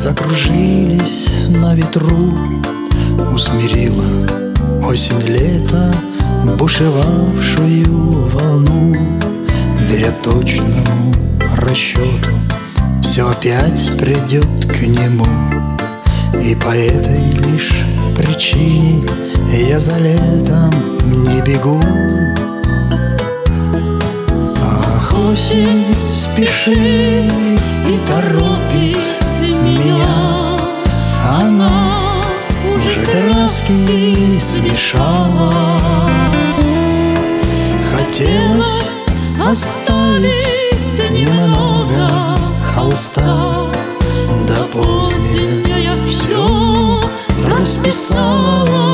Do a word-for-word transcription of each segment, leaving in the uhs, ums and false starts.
закружились на ветру. Усмирила осень лето бушевавшую волну, веря точному расчету, все опять придет к нему. И по этой лишь причине я за летом не бегу. Ах, осень спешит и торопит меня, она уже краски смешала. Хотелось оставить немного холста, да позднее все расписала.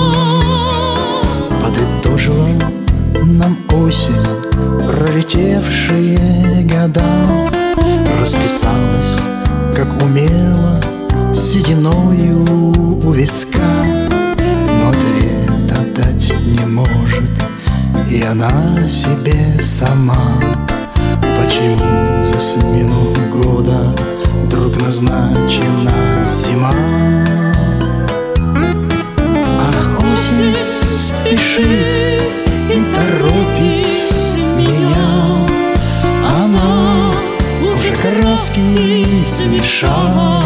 Подытожила нам осень пролетевшие года, расписалась, как умела, сединою у виска. Но ответа дать не может и она себе сама. Почему за смену года вдруг назначена зима? Ах, осень спешит и торопит меня, она уже краски смешала.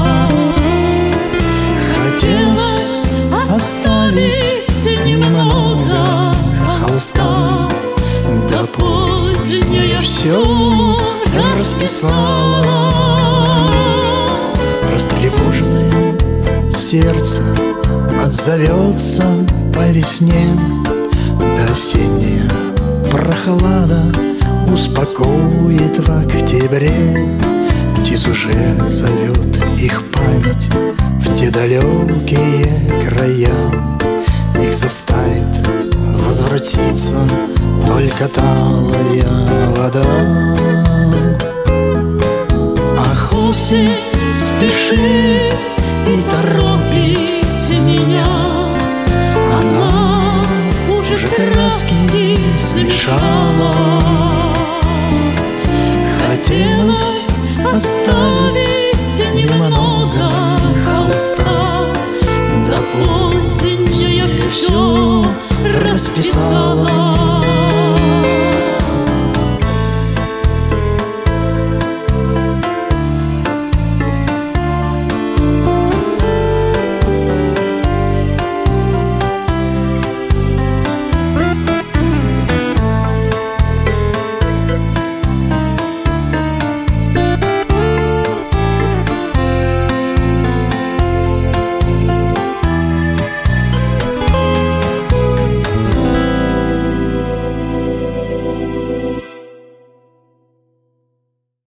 Хотелось оставить немного холста, да позднее все расписала. Растревоженное сердце отзовется по весне, да осенняя прохлада успокоит в октябре. Птиц уже зовет их память в те далекие края, их заставит возвратиться только талая вода. Ах, осень спешит и торопит меня, она уже краски смешала. Хотелось оставить